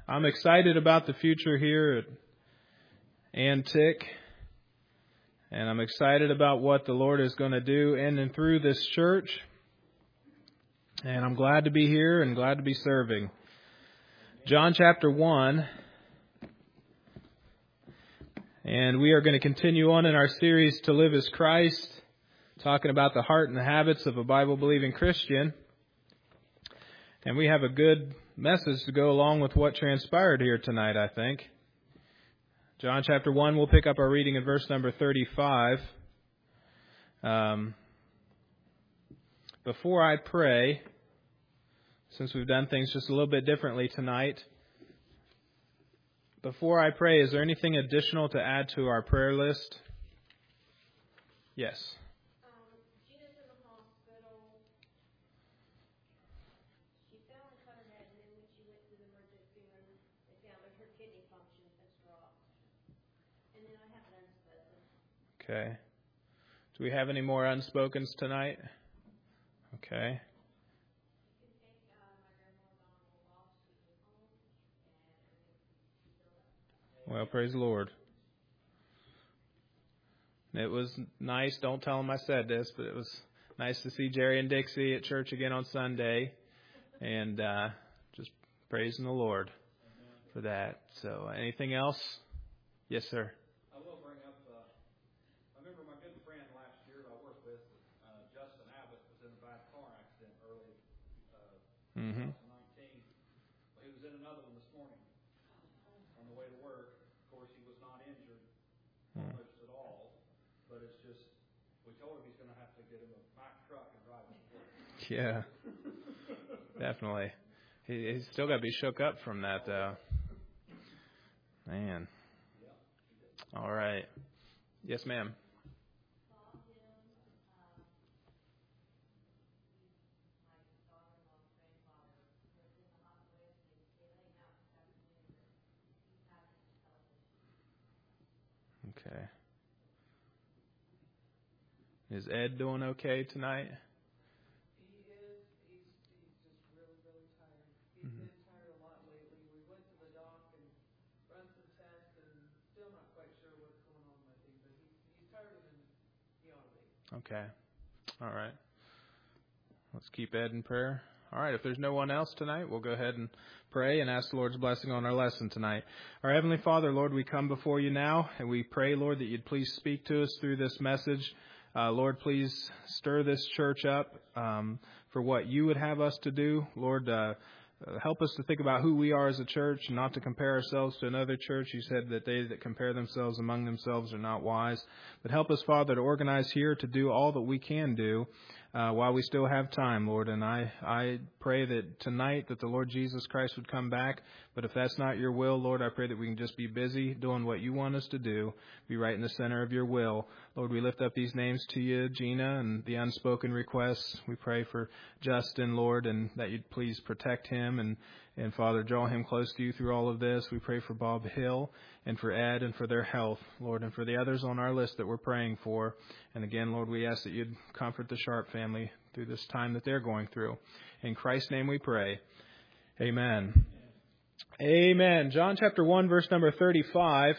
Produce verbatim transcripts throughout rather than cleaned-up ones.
I'm excited about the future here at Antic, and I'm excited about what the Lord is going to do in and through this church. And I'm glad to be here and glad to be serving. John chapter one. And we are going to continue on in our series, To Live as Christ, talking about the heart and the habits of a Bible-believing Christian. And we have a good message to go along with what transpired here tonight, I think. John chapter one, we'll pick up our reading in verse number thirty-five. Um, before I pray, since we've done things just a little bit differently tonight, before I pray, is there anything additional to add to our prayer list? Yes. Um, Gina's in the hospital. She fell and cut her head, and then when she went to the emergency room, they found that her kidney function has dropped. And then I have an unspoken. Okay. Do we have any more unspokens tonight? Okay. Well, praise the Lord. It was nice. Don't tell them I said this, but it was nice to see Jerry and Dixie at church again on Sunday, and uh, just praising the Lord for that. So, anything else? Yes, sir. I will bring up. Uh, I remember my good friend last year I worked with, uh, Justin Abbott, was in a bad car accident early uh, Mm-hmm. twenty nineteen. Well, he was in another one this morning on the way to work. Of course, he was not injured almost at all, but it's just, we told him he's going to have to get him a Mack truck and drive him to work. Yeah, definitely. He, he's still got to be shook up from that, though. Man. All right. Yes, ma'am. Okay. Is Ed doing okay tonight? He is. He's, he's just really, really tired. He's Mm-hmm. been tired a lot lately. We went to the doc and run some tests and still not quite sure what's going on with him, but he's, he's tired than he ought to be. Okay. All right. Let's keep Ed in prayer. All right. If there's no one else tonight, we'll go ahead and pray and ask the Lord's blessing on our lesson tonight. Our Heavenly Father, Lord, we come before you now, and we pray, Lord, that you'd please speak to us through this message. Uh, Lord, please stir this church up um, for what you would have us to do. Lord, uh, help us to think about who we are as a church and not to compare ourselves to another church. You said that they that compare themselves among themselves are not wise. But help us, Father, to organize here to do all that we can do uh, while we still have time, Lord. And I, I pray that tonight that the Lord Jesus Christ would come back. But if that's not your will, Lord, I pray that we can just be busy doing what you want us to do, be right in the center of your will. Lord, we lift up these names to you, Gina, and the unspoken requests. We pray for Justin, Lord, and that you'd please protect him and, and Father, draw him close to you through all of this. We pray for Bob Hill and for Ed and for their health, Lord, and for the others on our list that we're praying for. And again, Lord, we ask that you'd comfort the Sharp family through this time that they're going through. In Christ's name we pray. Amen. Amen. John chapter one, verse number thirty-five.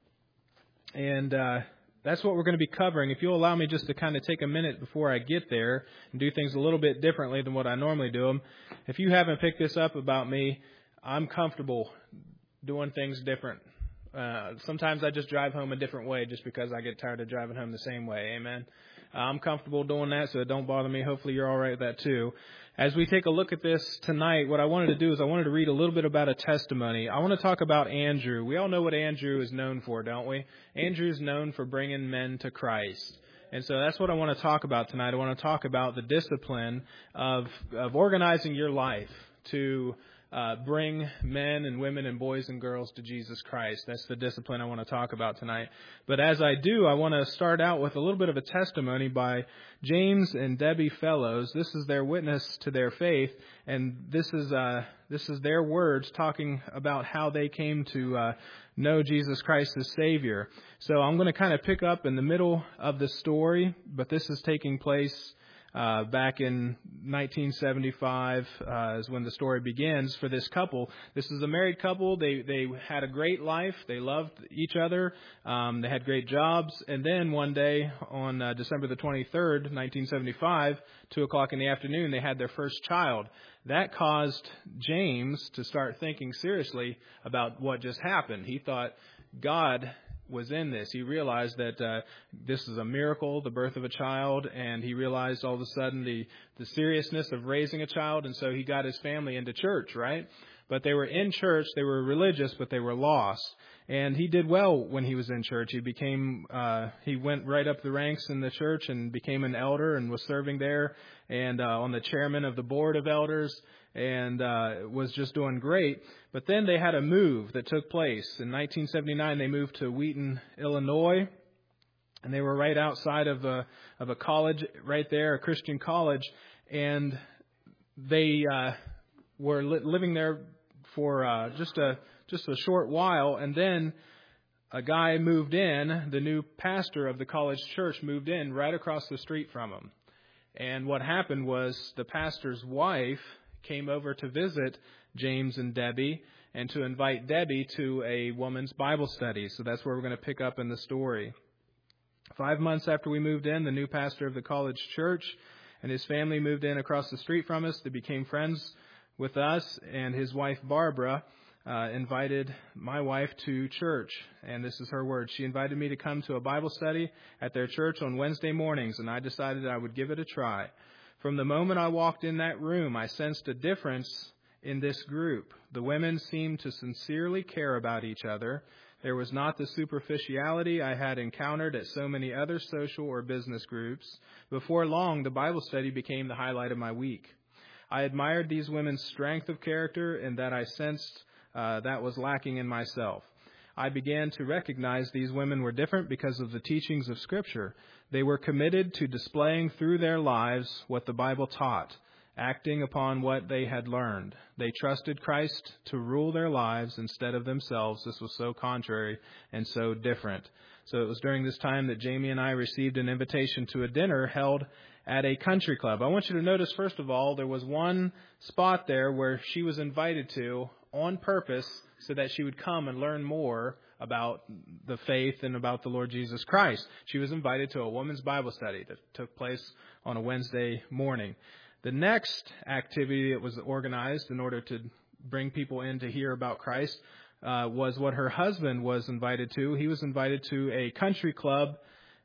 And uh, that's what we're going to be covering. If you'll allow me just to kind of take a minute before I get there and do things a little bit differently than what I normally do them. If you haven't picked this up about me, I'm comfortable doing things different. Uh, sometimes I just drive home a different way just because I get tired of driving home the same way. Amen. Uh, I'm comfortable doing that, so it don't bother me. Hopefully you're all right with that too. As we take a look at this tonight, what I wanted to do is I wanted to read a little bit about a testimony. I want to talk about Andrew. We all know what Andrew is known for, don't we? Andrew is known for bringing men to Christ. And so that's what I want to talk about tonight. I want to talk about the discipline of, of organizing your life to Uh, bring men and women and boys and girls to Jesus Christ. That's the discipline I want to talk about tonight. But as I do, I want to start out with a little bit of a testimony by James and Debbie Fellows. This is their witness to their faith, and this is uh, this is their words talking about how they came to uh, know Jesus Christ as Savior. So I'm going to kind of pick up in the middle of the story, but this is taking place Uh, back in nineteen seventy-five uh, is when the story begins for this couple. This is a married couple. They they had a great life. They loved each other. Um, they had great jobs. And then one day on uh, December the twenty-third, nineteen seventy-five, two o'clock in the afternoon, they had their first child. That caused James to start thinking seriously about what just happened. He thought God was in this. He realized that uh, this is a miracle, the birth of a child, and he realized all of a sudden the, the seriousness of raising a child, and so he got his family into church, right? But they were in church, they were religious, but they were lost. And he did well when he was in church. He became, uh, he went right up the ranks in the church and became an elder and was serving there and uh, on the chairman of the board of elders and uh, was just doing great. But then they had a move that took place. In nineteen seventy-nine, they moved to Wheaton, Illinois, and they were right outside of a, of a college right there, a Christian college, and they uh, were li- living there for uh, just a just a short while, and then a guy moved in, the new pastor of the college church moved in right across the street from him. And what happened was the pastor's wife came over to visit James and Debbie and to invite Debbie to a woman's Bible study. So that's where we're going to pick up in the story. Five months after we moved in, the new pastor of the college church and his family moved in across the street from us. They became friends with us, and his wife, Barbara, uh, invited my wife to church. And this is her word. She invited me to come to a Bible study at their church on Wednesday mornings, and I decided I would give it a try. From the moment I walked in that room, I sensed a difference in this group. The women seemed to sincerely care about each other. There was not the superficiality I had encountered at so many other social or business groups. Before long, the Bible study became the highlight of my week. I admired these women's strength of character and that I sensed uh, that was lacking in myself. I began to recognize these women were different because of the teachings of Scripture. They were committed to displaying through their lives what the Bible taught, acting upon what they had learned. They trusted Christ to rule their lives instead of themselves. This was so contrary and so different. So it was during this time that Jamie and I received an invitation to a dinner held at a country club. I want you to notice, first of all, there was one spot there where she was invited to on purpose so that she would come and learn more about the faith and about the Lord Jesus Christ. She was invited to a women's Bible study that took place on a Wednesday morning. The next activity that was organized in order to bring people in to hear about Christ uh, was what her husband was invited to. He was invited to a country club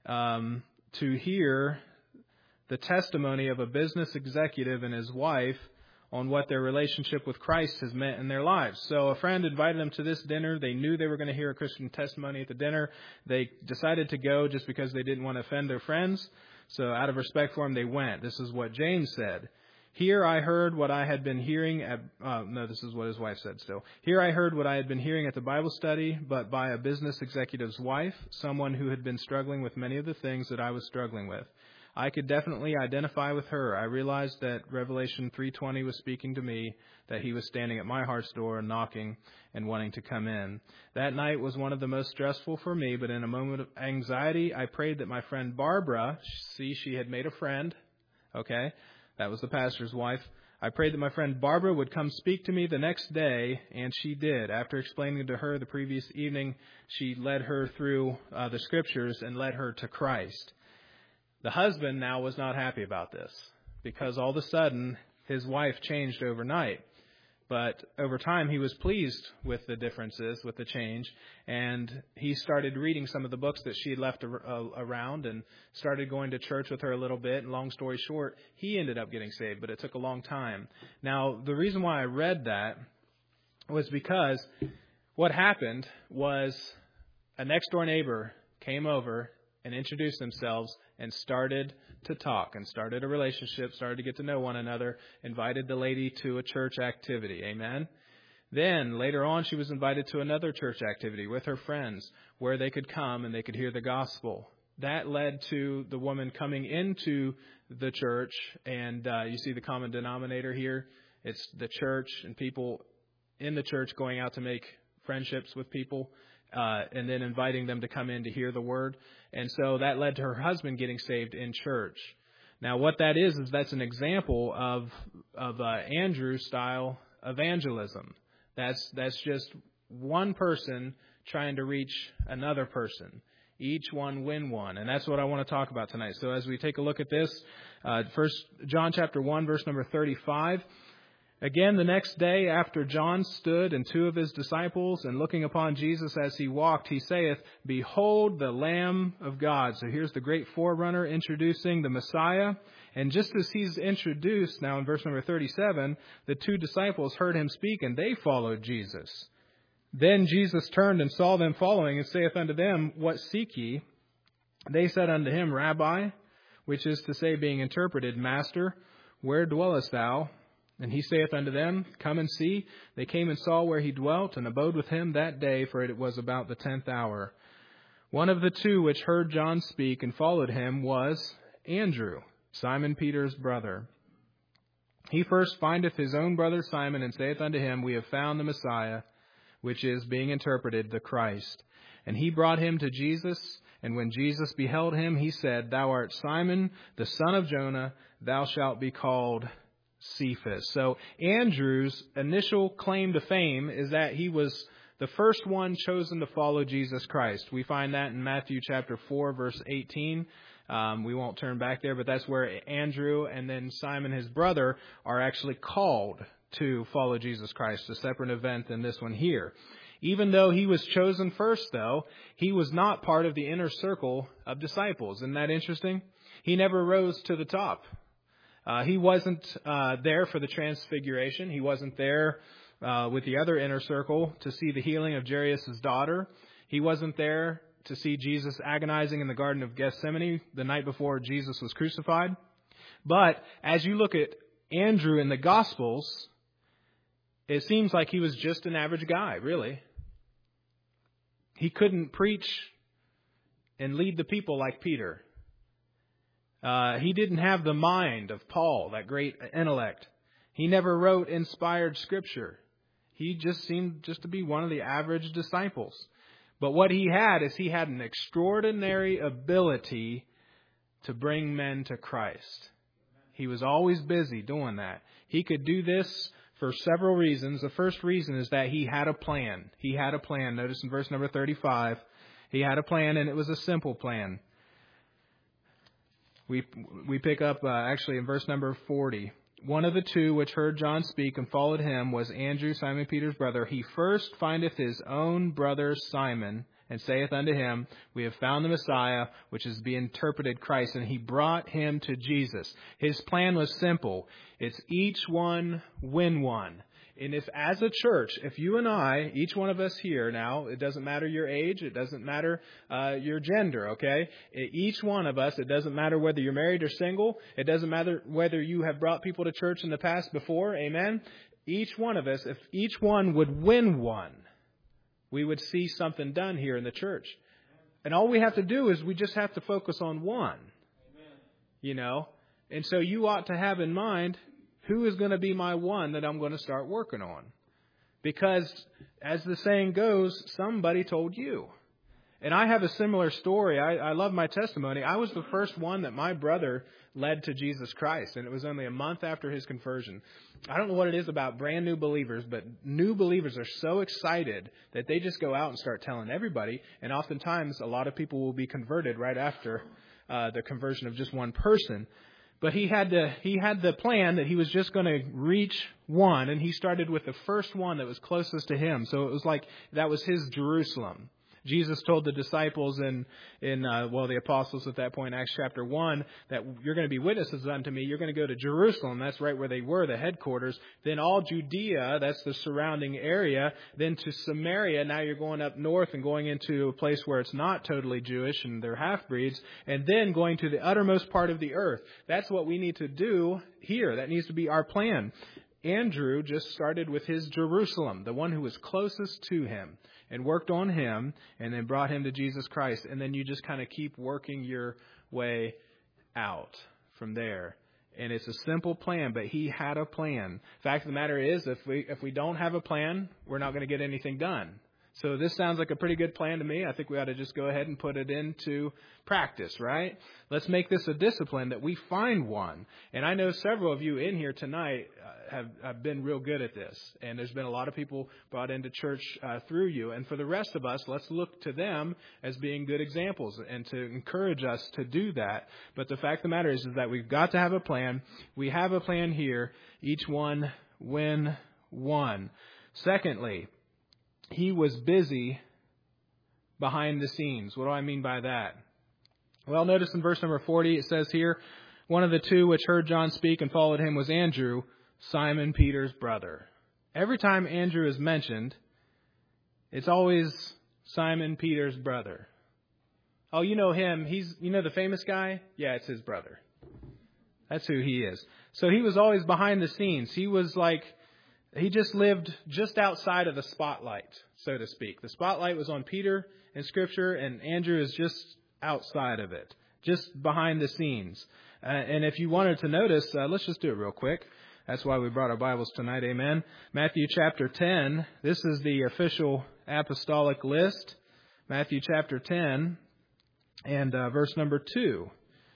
um, to hear the testimony of a business executive and his wife on what their relationship with Christ has meant in their lives. So a friend invited them to this dinner. They knew they were going to hear a Christian testimony at the dinner. They decided to go just because they didn't want to offend their friends. So out of respect for them, they went. This is what James said. Here I heard what I had been hearing at, uh, no, this is what his wife said still. Here I heard what I had been hearing at the Bible study, but by a business executive's wife, someone who had been struggling with many of the things that I was struggling with. I could definitely identify with her. I realized that Revelation three twenty was speaking to me, that he was standing at my heart's door and knocking and wanting to come in. That night was one of the most stressful for me, but in a moment of anxiety, I prayed that my friend Barbara, see, she had made a friend, okay, that was the pastor's wife. I prayed that my friend Barbara would come speak to me the next day, and she did. After explaining to her the previous evening, she led her through uh, the Scriptures and led her to Christ. The husband now was not happy about this because all of a sudden his wife changed overnight. But over time he was pleased with the differences, with the change, and he started reading some of the books that she had left around and started going to church with her a little bit. And long story short, he ended up getting saved, but it took a long time. Now, the reason why I read that was because what happened was a next door neighbor came over and introduced themselves and started to talk and started a relationship, started to get to know one another, invited the lady to a church activity. Amen. Then later on, she was invited to another church activity with her friends where they could come and they could hear the gospel. That led to the woman coming into the church. And uh, you see the common denominator here. It's the church and people in the church going out to make friendships with people. Uh, and then inviting them to come in to hear the word. And so that led to her husband getting saved in church. Now, what that is, is that's an example of of uh, Andrew-style evangelism. That's that's just one person trying to reach another person. Each one win one. And that's what I want to talk about tonight. So as we take a look at this, uh, first John chapter one, verse number thirty-five. Again, the next day after John stood and two of his disciples, and looking upon Jesus as he walked, he saith, Behold the Lamb of God. So here's the great forerunner introducing the Messiah. And just as he's introduced, now in verse number thirty-seven, the two disciples heard him speak, and they followed Jesus. Then Jesus turned and saw them following, and saith unto them, What seek ye? They said unto him, Rabbi, which is to say, being interpreted, Master, where dwellest thou? And he saith unto them, Come and see. They came and saw where he dwelt, and abode with him that day, for it was about the tenth hour. One of the two which heard John speak and followed him was Andrew, Simon Peter's brother. He first findeth his own brother Simon, and saith unto him, We have found the Messiah, which is, being interpreted, the Christ. And he brought him to Jesus, and when Jesus beheld him, he said, Thou art Simon, the son of Jonah, thou shalt be called Cephas. So Andrew's initial claim to fame is that he was the first one chosen to follow Jesus Christ. We find that in Matthew chapter four, verse eighteen. Um, we won't turn back there, but that's where Andrew and then Simon, his brother, are actually called to follow Jesus Christ, a separate event than this one here. Even though he was chosen first, though, he was not part of the inner circle of disciples. Isn't that interesting? He never rose to the top. Uh, he wasn't uh, there for the transfiguration. He wasn't there uh, with the other inner circle to see the healing of Jairus' daughter. He wasn't there to see Jesus agonizing in the Garden of Gethsemane the night before Jesus was crucified. But as you look at Andrew in the Gospels, it seems like he was just an average guy, really. He couldn't preach and lead the people like Peter. Uh, he didn't have the mind of Paul, that great intellect. He never wrote inspired scripture. He just seemed just to be one of the average disciples. But what he had is he had an extraordinary ability to bring men to Christ. He was always busy doing that. He could do this for several reasons. The first reason is that he had a plan. He had a plan. Notice in verse number thirty-five, he had a plan, and it was a simple plan. We we pick up uh, actually in verse number forty. One of the two which heard John speak and followed him was Andrew, Simon Peter's brother. He first findeth his own brother Simon, and saith unto him, We have found the Messiah, which is to be interpreted Christ. And he brought him to Jesus. His plan was simple. It's each one win one. And if as a church, if you and I, each one of us here now, it doesn't matter your age, it doesn't matter uh, your gender, okay? Each one of us, it doesn't matter whether you're married or single, it doesn't matter whether you have brought people to church in the past before, amen? Each one of us, if each one would win one, we would see something done here in the church. And all we have to do is we just have to focus on one, you know? And so you ought to have in mind, who is going to be my one that I'm going to start working on? Because, as the saying goes, somebody told you. And I have a similar story. I, I love my testimony. I was the first one that my brother led to Jesus Christ, and it was only a month after his conversion. I don't know what it is about brand new believers, but new believers are so excited that they just go out and start telling everybody. And oftentimes, a lot of people will be converted right after uh, the conversion of just one person. But he had to, he had the plan that he was just going to reach one, and he started with the first one that was closest to him. So it was like that was his Jerusalem. Jesus told the disciples in, in uh, well, the apostles at that point, Acts chapter one, that you're going to be witnesses unto me. You're going to go to Jerusalem. That's right where they were, the headquarters. Then all Judea, that's the surrounding area. Then to Samaria. Now you're going up north and going into a place where it's not totally Jewish and they're half-breeds. And then going to the uttermost part of the earth. That's what we need to do here. That needs to be our plan. Andrew just started with his Jerusalem, the one who was closest to him, and worked on him, and then brought him to Jesus Christ. And then you just kind of keep working your way out from there. And it's a simple plan, but he had a plan. Fact of the matter is, if we if we don't have a plan, we're not going to get anything done. So this sounds like a pretty good plan to me. I think we ought to just go ahead and put it into practice, right? Let's make this a discipline that we find one. And I know several of you in here tonight uh, have, have been real good at this. And there's been a lot of people brought into church uh, through you. And for the rest of us, let's look to them as being good examples and to encourage us to do that. But the fact of the matter is, is that we've got to have a plan. We have a plan here. Each one win one. Secondly, he was busy behind the scenes. What do I mean by that? Well, notice in verse number forty, it says here, one of the two which heard John speak and followed him was Andrew, Simon Peter's brother. Every time Andrew is mentioned, it's always Simon Peter's brother. Oh, you know him. He's, you know the famous guy? Yeah, it's his brother. That's who he is. So he was always behind the scenes. He was like, He just lived just outside of the spotlight, so to speak. The spotlight was on Peter in Scripture, and Andrew is just outside of it, just behind the scenes. Uh, and if you wanted to notice, uh, let's just do it real quick. That's why we brought our Bibles tonight, amen. Matthew chapter ten, this is the official apostolic list. Matthew chapter ten and uh, verse number two.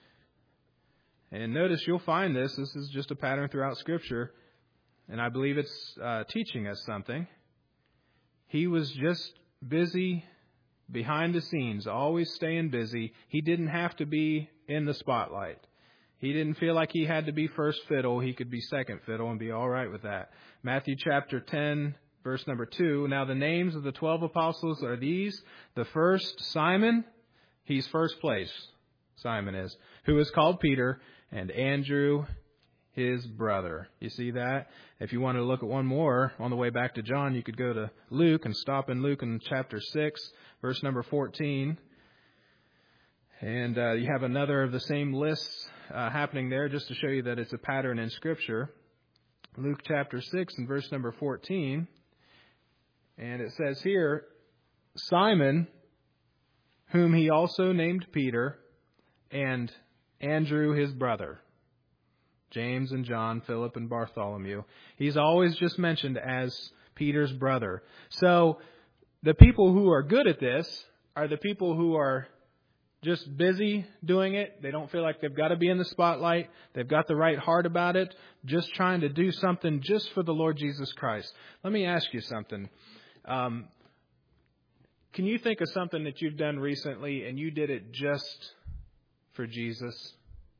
And notice you'll find this. This is just a pattern throughout Scripture. And I believe it's uh, teaching us something. He was just busy behind the scenes, always staying busy. He didn't have to be in the spotlight. He didn't feel like he had to be first fiddle. He could be second fiddle and be all right with that. Matthew chapter ten, verse number two. Now the names of the twelve apostles are these. The first, Simon. He's first place. Simon is. Who is called Peter. And Andrew, his brother. You see that? If you want to look at one more on the way back to John, you could go to Luke and stop in Luke in chapter six, verse number fourteen. And uh, you have another of the same lists uh, happening there just to show you that it's a pattern in Scripture. Luke chapter six and verse number fourteen. And it says here, Simon, whom he also named Peter, and Andrew his brother. James and John, Philip and Bartholomew. He's always just mentioned as Peter's brother. So the people who are good at this are the people who are just busy doing it. They don't feel like they've got to be in the spotlight. They've got the right heart about it. Just trying to do something just for the Lord Jesus Christ. Let me ask you something. Um, can you think of something that you've done recently and you did it just for Jesus?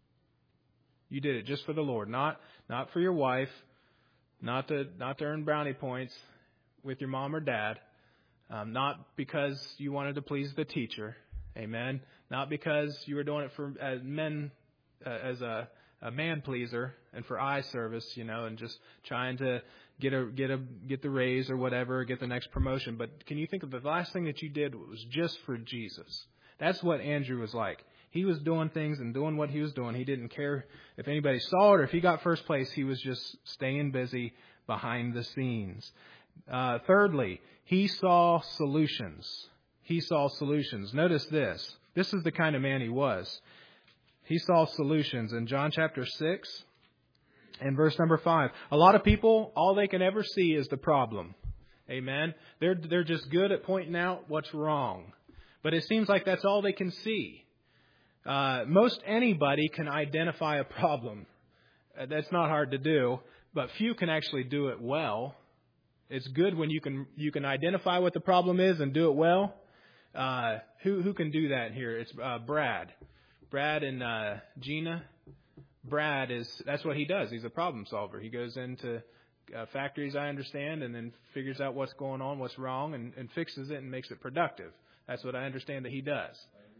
You did it just for the Lord, not not for your wife, not to not to earn brownie points with your mom or dad, um, not because you wanted to please the teacher, amen. Not because you were doing it for as men uh, as a, a man pleaser and for eye service, you know, and just trying to get a get a get the raise or whatever, get the next promotion. But can you think of the last thing that you did was just for Jesus? That's what Andrew was like. He was doing things and doing what he was doing. He didn't care if anybody saw it or if he got first place. He was just staying busy behind the scenes. Uh, thirdly, he saw solutions. He saw solutions. Notice this. This is the kind of man he was. He saw solutions in John chapter six and verse number five. A lot of people, all they can ever see is the problem. Amen. They're, they're just good at pointing out what's wrong. But it seems like that's all they can see. Uh, most anybody can identify a problem. Uh, that's not hard to do, but few can actually do it well. It's good when you can you can identify what the problem is and do it well. Uh, who who can do that here? It's uh, Brad, Brad and uh, Gina. Brad is that's what he does. He's a problem solver. He goes into uh, factories, I understand, and then figures out what's going on, what's wrong, and, and fixes it and makes it productive. That's what I understand that he does.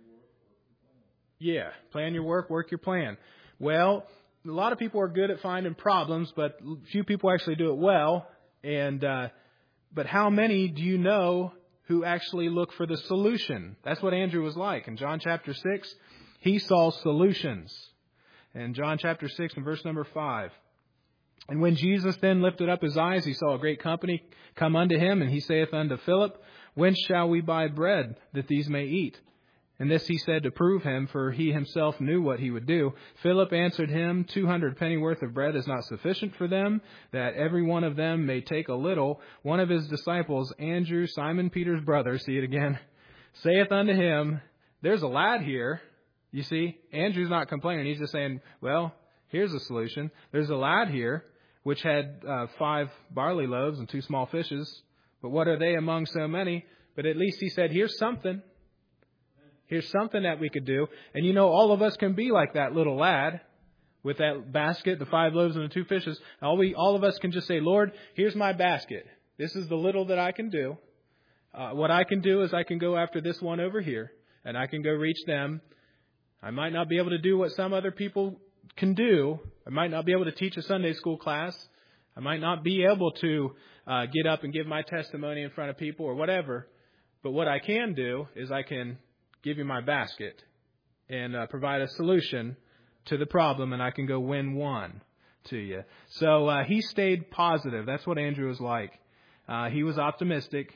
Yeah, plan your work, work your plan. Well, a lot of people are good at finding problems, but few people actually do it well. And uh, but how many do you know who actually look for the solution? That's what Andrew was like. In John chapter six, he saw solutions. In John chapter six and verse number five. And when Jesus then lifted up his eyes, he saw a great company come unto him, and he saith unto Philip, Whence shall we buy bread that these may eat? And this he said to prove him, for he himself knew what he would do. Philip answered him, Two hundred pennyworth of bread is not sufficient for them, that every one of them may take a little. One of his disciples, Andrew, Simon Peter's brother, see it again, saith unto him, There's a lad here. You see, Andrew's not complaining. He's just saying, well, here's a solution. There's a lad here, which had uh, five barley loaves and two small fishes. But what are they among so many? But at least he said, here's something. Here's something that we could do. And you know, all of us can be like that little lad with that basket, the five loaves and the two fishes. All we, all of us can just say, Lord, here's my basket. This is the little that I can do. Uh, what I can do is I can go after this one over here, and I can go reach them. I might not be able to do what some other people can do. I might not be able to teach a Sunday school class. I might not be able to uh, get up and give my testimony in front of people or whatever. But what I can do is I can give you my basket and uh, provide a solution to the problem, and I can go win one to you. So uh, he stayed positive. That's what Andrew was like. Uh, he was optimistic.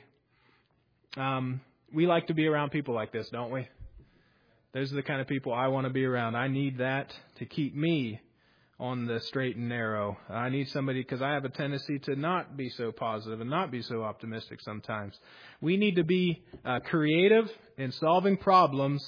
Um, we like to be around people like this, don't we? Those are the kind of people I want to be around. I need that to keep me on the straight and narrow. I need somebody, because I have a tendency to not be so positive and not be so optimistic sometimes. We need to be uh, creative in solving problems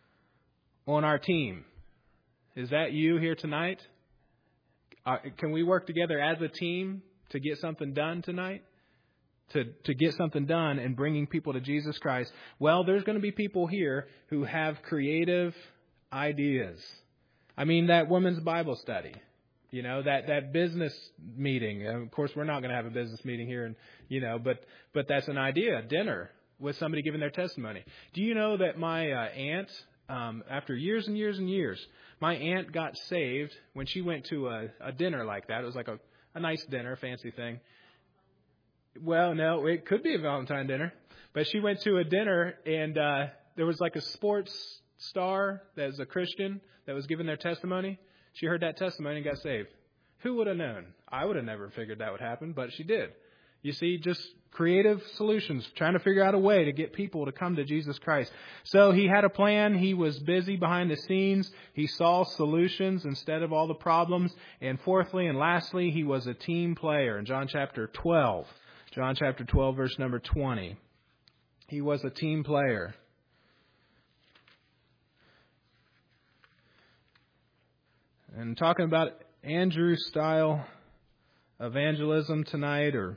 on our team. Is that you here tonight? Uh, can we work together as a team to get something done tonight? To, to get something done and bringing people to Jesus Christ? Well, there's going to be people here who have creative ideas. I mean, that women's Bible study, you know, that, that business meeting. Of course, we're not going to have a business meeting here, and you know, but but that's an idea. Dinner with somebody giving their testimony. Do you know that my uh, aunt, um, after years and years and years, my aunt got saved when she went to a, a dinner like that. It was like a, a nice dinner, fancy thing. Well, no, it could be a Valentine dinner, but she went to a dinner, and uh, there was like a sports star that was a Christian that was giving their testimony. She heard that testimony and got saved. Who would have known? I would have never figured that would happen, but she did. You see, just creative solutions, trying to figure out a way to get people to come to Jesus Christ. So he had a plan. He was busy behind the scenes. He saw solutions instead of all the problems. And fourthly and lastly, he was a team player. In John chapter twelve, John chapter twelve, verse number twenty. He was a team player. And talking about Andrew's style evangelism tonight, or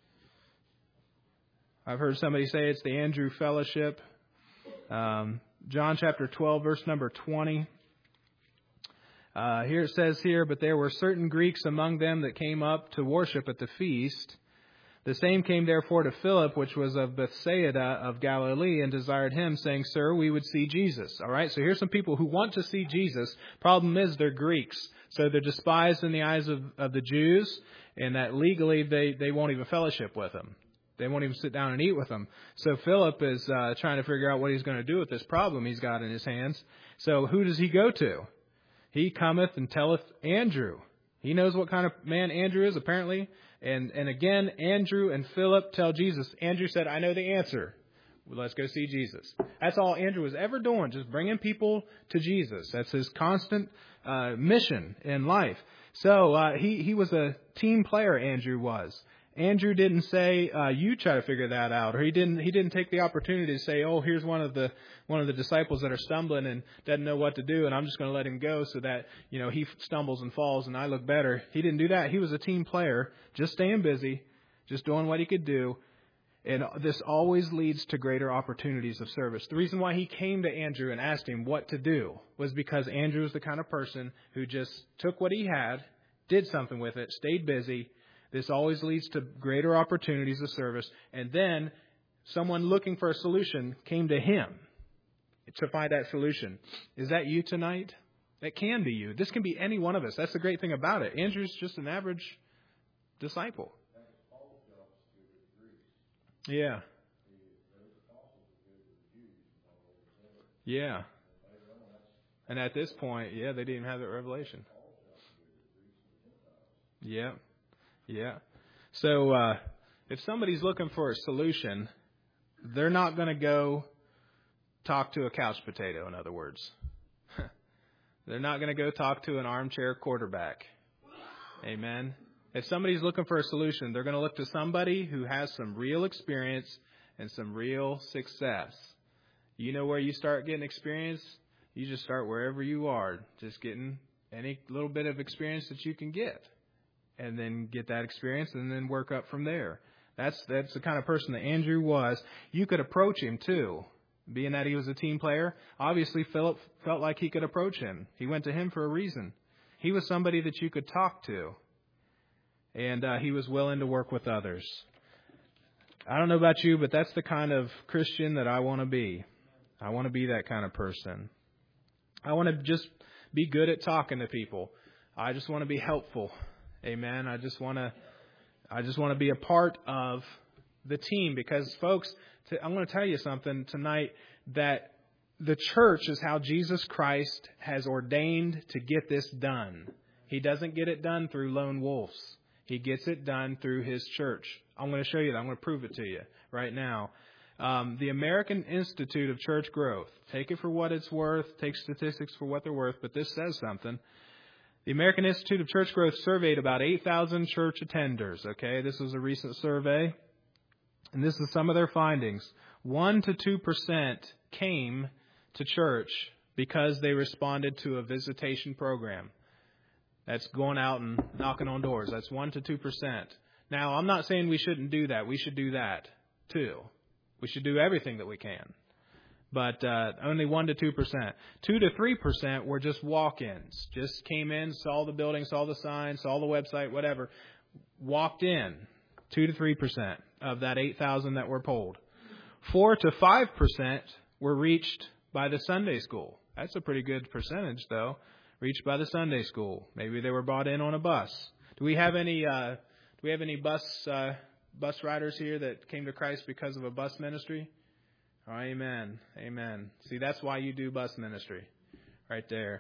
I've heard somebody say it's the Andrew Fellowship. Um, John chapter twelve, verse number twenty. Uh, here it says here, but there were certain Greeks among them that came up to worship at the feast. The same came therefore to Philip, which was of Bethsaida of Galilee, and desired him, saying, Sir, we would see Jesus. All right, so here's some people who want to see Jesus. Problem is, they're Greeks. So they're despised in the eyes of, of the Jews, and that legally they, they won't even fellowship with him. They won't even sit down and eat with him. So Philip is uh, trying to figure out what he's going to do with this problem he's got in his hands. So who does he go to? He cometh and telleth Andrew. He knows what kind of man Andrew is, apparently. And and again, Andrew and Philip tell Jesus. Andrew said, I know the answer. Well, let's go see Jesus. That's all Andrew was ever doing, just bringing people to Jesus. That's his constant uh, mission in life. So uh, he, he was a team player, Andrew was. Andrew didn't say, uh, you try to figure that out. Or he didn't he didn't take the opportunity to say, oh, here's one of the one of the disciples that are stumbling and doesn't know what to do, and I'm just going to let him go so that, you know, he stumbles and falls and I look better. He didn't do that. He was a team player, just staying busy, just doing what he could do. And this always leads to greater opportunities of service. The reason why he came to Andrew and asked him what to do was because Andrew is the kind of person who just took what he had, did something with it, stayed busy. This always leads to greater opportunities of service. And then someone looking for a solution came to him to find that solution. Is that you tonight? That can be you. This can be any one of us. That's the great thing about it. Andrew's just an average disciple. Yeah. Yeah. And at this point, yeah, they didn't have that revelation. Yeah. Yeah. So uh, if somebody's looking for a solution, they're not going to go talk to a couch potato, in other words. They're not going to go talk to an armchair quarterback. Amen. If somebody's looking for a solution, they're going to look to somebody who has some real experience and some real success. You know where you start getting experience? You just start wherever you are, just getting any little bit of experience that you can get. And then get that experience and then work up from there. That's that's the kind of person that Andrew was. You could approach him too. Being that he was a team player, obviously Philip felt like he could approach him. He went to him for a reason. He was somebody that you could talk to. And uh, he was willing to work with others. I don't know about you, but that's the kind of Christian that I want to be. I want to be that kind of person. I want to just be good at talking to people. I just want to be helpful. Amen. I just want to I just want to be a part of the team because, folks, to, I'm going to tell you something tonight, that the church is how Jesus Christ has ordained to get this done. He doesn't get it done through lone wolves. He gets it done through His church. I'm going to show you that. I'm going to prove it to you right now. Um, the American Institute of Church Growth. Take it for what it's worth. Take statistics for what they're worth. But this says something. The American Institute of Church Growth surveyed about eight thousand church attenders. Okay, this was a recent survey. And this is some of their findings. one to two percent came to church because they responded to a visitation program. That's going out and knocking on doors. That's one to two percent. Now, I'm not saying we shouldn't do that. We should do that, too. We should do everything that we can. But uh, only one to two percent. two to three percent were just walk-ins. Just came in, saw the building, saw the sign, saw the website, whatever. Walked in. two to three percent of that eight thousand that were polled. four to five percent were reached by the Sunday school. That's a pretty good percentage, though. Reached by the Sunday school. Maybe they were brought in on a bus. Do we have any uh, do we have any bus uh, bus riders here that came to Christ because of a bus ministry? Oh, amen. Amen. See, that's why you do bus ministry. Right there.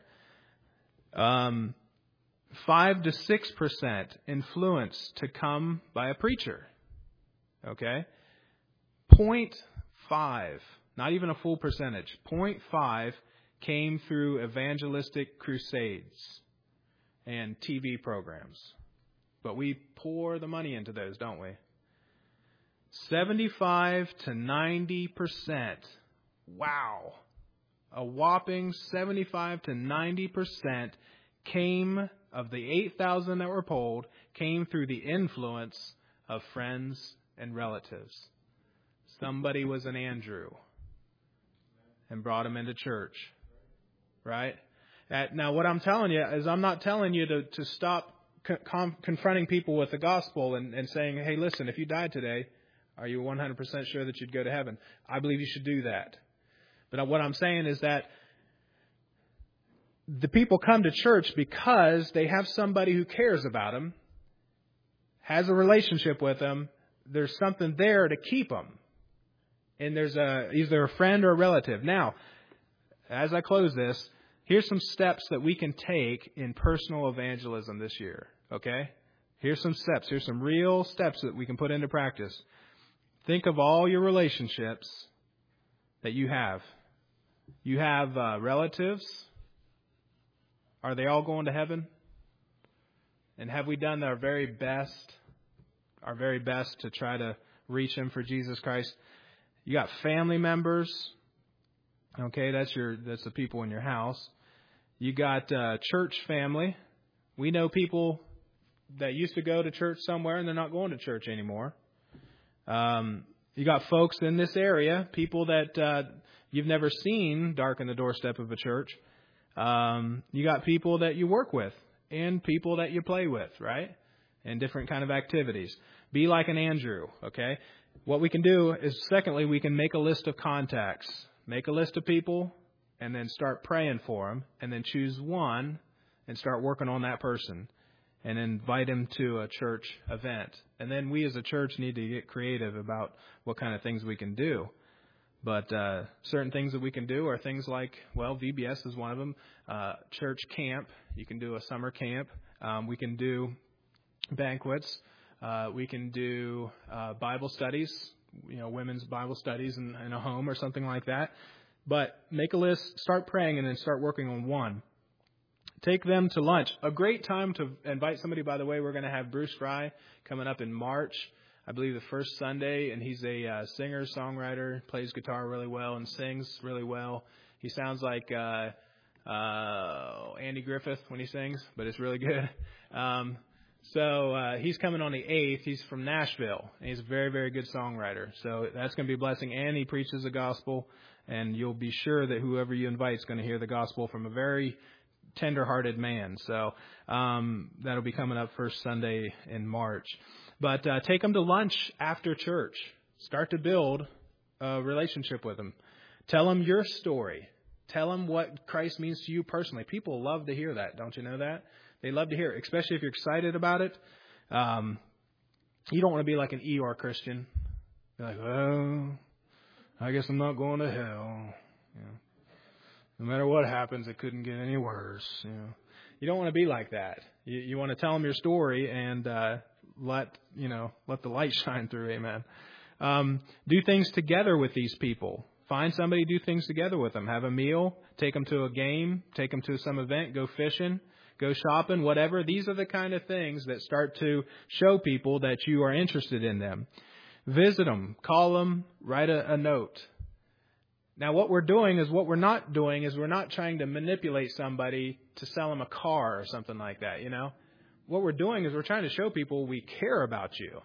Um, five to six percent influence to come by a preacher. Okay? Point five, not even a full percentage. Point five came through evangelistic crusades and T V programs. But we pour the money into those, don't we? seventy-five to ninety percent. Wow. A whopping seventy-five to ninety percent came of the eight thousand that were polled, came through the influence of friends and relatives. Somebody was an Andrew and brought him into church. Right? At, now, what I'm telling you is I'm not telling you to, to stop con- confronting people with the gospel and, and saying, hey, listen, if you died today, are you one hundred percent sure that you'd go to heaven? I believe you should do that. But what I'm saying is that the people come to church because they have somebody who cares about them, has a relationship with them. There's something there to keep them. And there's a either a friend or a relative. Now, as I close this, here's some steps that we can take in personal evangelism this year. Okay? Here's some steps. Here's some real steps that we can put into practice. Think of all your relationships that you have. You have uh, relatives. Are they all going to heaven? And have we done our very best, our very best to try to reach them for Jesus Christ? You got family members. Okay, that's your that's the people in your house. You got uh, church family. We know people that used to go to church somewhere and they're not going to church anymore. Um, you got folks in this area, people that uh, you've never seen darken the doorstep of a church. Um, you got people that you work with and people that you play with, right? And different kind of activities. Be like an Andrew, okay? What we can do is, secondly, we can make a list of contacts. Make a list of people and then start praying for them and then choose one and start working on that person and invite him to a church event. And then we as a church need to get creative about what kind of things we can do. But uh, certain things that we can do are things like, well, V B S is one of them, uh, church camp. You can do a summer camp. Um, we can do banquets. Uh, we can do uh, Bible studies, you know, women's Bible studies in, in a home or something like that. But make a list, start praying, and then start working on one. Take them to lunch. A great time to invite somebody, by the way. We're going to have Bruce Fry coming up in March, I believe the first Sunday, and he's a uh, singer, songwriter, plays guitar really well and sings really well. He sounds like uh, uh, Andy Griffith when he sings, but it's really good. Um, so uh, he's coming on the eighth. He's from Nashville, and he's a very, very good songwriter. So that's going to be a blessing, and he preaches the gospel, and you'll be sure that whoever you invite is going to hear the gospel from a very tender-hearted man. So um, that'll be coming up first Sunday in March. But uh, take them to lunch after church. Start to build a relationship with them. Tell them your story. Tell them what Christ means to you personally. People love to hear that. Don't you know that? They love to hear it, especially if you're excited about it. Um, you don't want to be like an Eeyore Christian. You're like, well, I guess I'm not going to hell. You know, no matter what happens, it couldn't get any worse. You know, you don't want to be like that. You, you want to tell them your story and uh, let you know, let the light shine through. Amen. Um, do things together with these people. Find somebody, do things together with them. Have a meal, take them to a game, take them to some event, go fishing, go shopping, whatever. These are the kind of things that start to show people that you are interested in them. Visit them, call them, write a, a note. Now, what we're doing is what we're not doing is we're not trying to manipulate somebody to sell them a car or something like that, you know. What we're doing is we're trying to show people we care about you.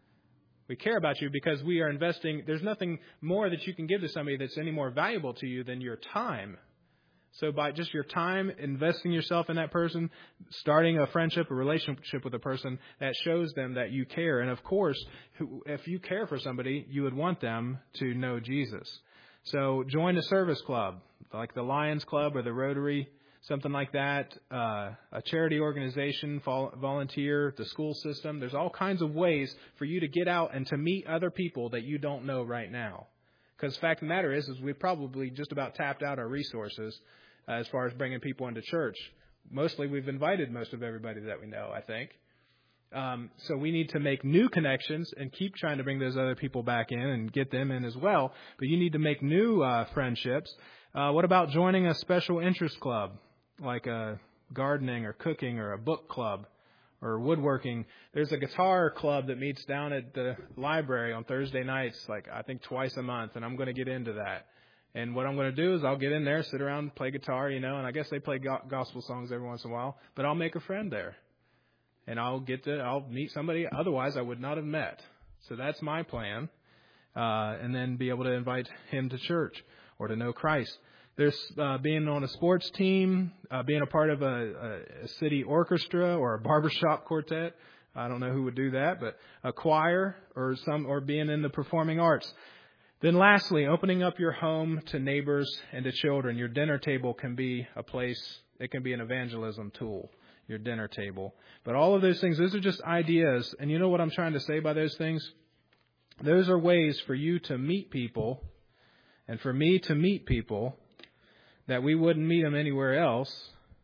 We care about you because we are investing. There's nothing more that you can give to somebody that's any more valuable to you than your time. So by just your time, investing yourself in that person, starting a friendship, a relationship with a person, that shows them that you care. And of course, if you care for somebody, you would want them to know Jesus. So join a service club, like the Lions Club or the Rotary, something like that, uh, a charity organization, volunteer, the school system. There's all kinds of ways for you to get out and to meet other people that you don't know right now. Because the fact of the matter is, is we've probably just about tapped out our resources uh, as far as bringing people into church. Mostly we've invited most of everybody that we know, I think. Um, so we need to make new connections and keep trying to bring those other people back in and get them in as well. But you need to make new uh, friendships. Uh, what about joining a special interest club, like a gardening or cooking or a book club or woodworking? There's a guitar club that meets down at the library on Thursday nights, like I think twice a month, and I'm going to get into that. And what I'm going to do is I'll get in there, sit around, play guitar, you know, and I guess they play go- gospel songs every once in a while, but I'll make a friend there. And I'll get to, I'll meet somebody otherwise I would not have met. So that's my plan. Uh, and then be able to invite him to church or to know Christ. There's uh, being on a sports team, uh, being a part of a, a, a city orchestra or a barbershop quartet. I don't know who would do that, but a choir or some, or being in the performing arts. Then lastly, opening up your home to neighbors and to children. Your dinner table can be a place, it can be an evangelism tool. Your dinner table. But all of those things, those are just ideas. And you know what I'm trying to say by those things? Those are ways for you to meet people and for me to meet people that we wouldn't meet them anywhere else.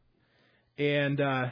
And uh,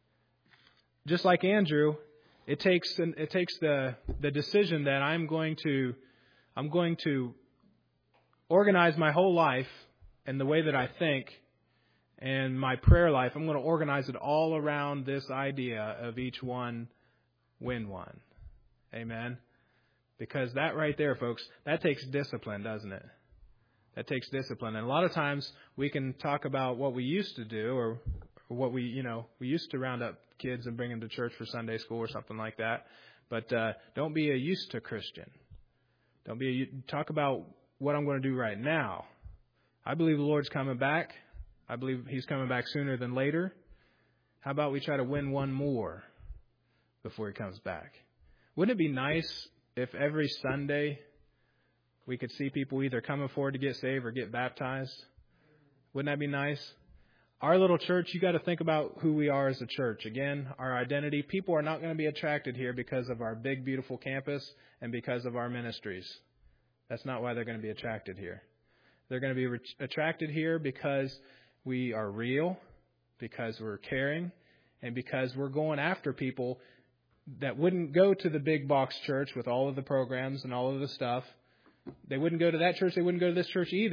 just like Andrew, it takes an, it takes the the decision that I'm going to I'm going to organize my whole life and the way that I think. And my prayer life, I'm going to organize it all around this idea of each one win one. Amen? Because that right there, folks, that takes discipline, doesn't it? That takes discipline. And a lot of times we can talk about what we used to do or what we, you know, we used to round up kids and bring them to church for Sunday school or something like that. But uh, don't be a used to Christian. Don't be a, talk about what I'm going to do right now. I believe the Lord's coming back. I believe he's coming back sooner than later. How about we try to win one more before he comes back? Wouldn't it be nice if every Sunday we could see people either coming forward to get saved or get baptized? Wouldn't that be nice? Our little church, you got to think about who we are as a church. Again, our identity. People are not going to be attracted here because of our big, beautiful campus and because of our ministries. That's not why they're going to be attracted here. They're going to be re- attracted here because we are real, because we're caring, and because we're going after people that wouldn't go to the big box church with all of the programs and all of the stuff. They wouldn't go to that church. They wouldn't go to this church either.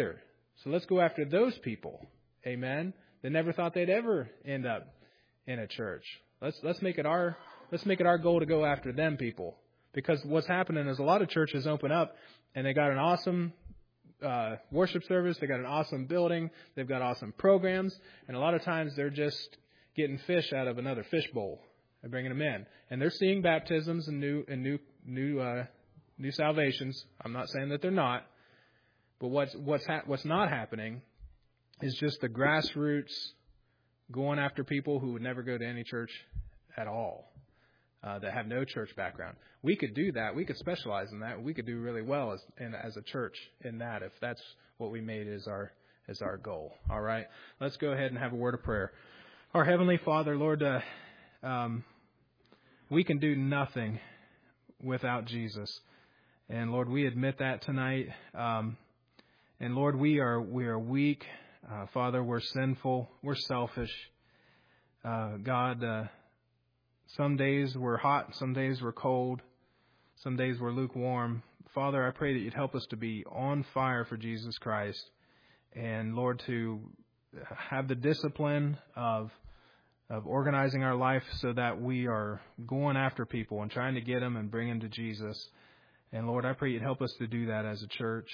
So let's go after those people. Amen. They never thought they'd ever end up in a church. Let's let's make it our let's make it our goal to go after them people. Because what's happening is a lot of churches open up and they got an awesome uh, worship service, they got an awesome building, they've got awesome programs, and a lot of times they're just getting fish out of another fish bowl and bringing them in, and they're seeing baptisms and new and new new uh, new salvations. I'm not saying that they're not, but what's what's ha- what's not happening is just the grassroots going after people who would never go to any church at all. Uh, that have no church background. We could do that. We could specialize in that. We could do really well as in, as a church in that if that's what we made as our as our goal. All right. Let's go ahead and have a word of prayer. Our Heavenly Father, Lord, uh, um, we can do nothing without Jesus, and Lord, we admit that tonight. Um, and Lord, we are we are weak. Uh, Father, we're sinful. We're selfish. Uh, God. Uh, Some days we're hot, some days we're cold, some days we're lukewarm. Father, I pray that you'd help us to be on fire for Jesus Christ. And Lord, to have the discipline of of organizing our life so that we are going after people and trying to get them and bring them to Jesus. And Lord, I pray you'd help us to do that as a church.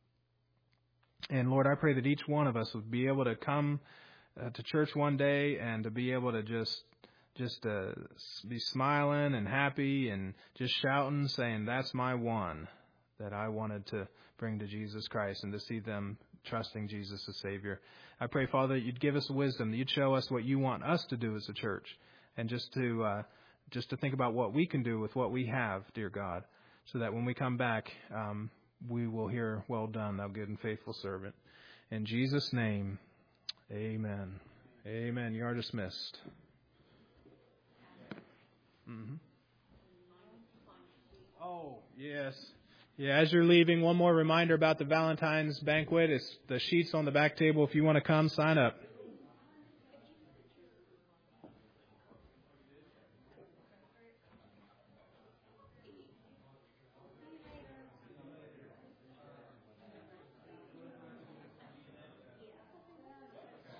And Lord, I pray that each one of us would be able to come uh, to church one day and to be able to just Just uh, be smiling and happy and just shouting, saying, that's my one that I wanted to bring to Jesus Christ and to see them trusting Jesus as Savior. I pray, Father, that you'd give us wisdom, that you'd show us what you want us to do as a church, and just to uh, just to think about what we can do with what we have, dear God, so that when we come back, um, we will hear, well done, thou good and faithful servant. In Jesus' name, amen. Amen. You are dismissed. Mm-hmm. Oh, yes. Yeah, as you're leaving, one more reminder about the Valentine's banquet. It's the sheets on the back table. If you want to come, sign up.